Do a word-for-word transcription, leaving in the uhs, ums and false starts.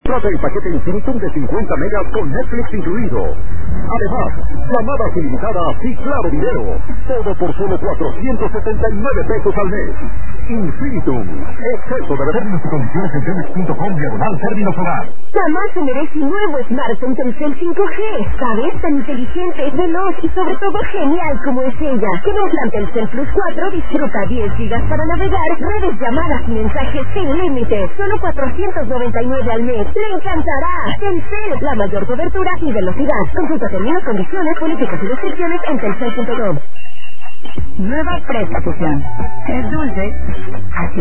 Trata el paquete Infinitum de cincuenta megas con Netflix incluido. Además, llamadas ilimitadas y claro video. Todo por solo cuatrocientos setenta y nueve pesos al mes. Infinitum. Exceso de términos y condiciones en telmex punto com diagonal términos hogar. Jamás se merece un nuevo smartphone Telcel cinco G. ¿Sabes? Tan inteligente, veloz y sobre todo genial como es ella. Con un plan Telcel Plus cuatro disfruta diez gigas para navegar, redes, llamadas y mensajes sin límite. Solo cuatrocientos noventa y nueve al mes. ¡Le encantará! Telcel, la mayor cobertura y velocidad. Consulta términos, condiciones, políticas y restricciones en telcel punto com. Nueva Presta Fusión. Es dulce. Así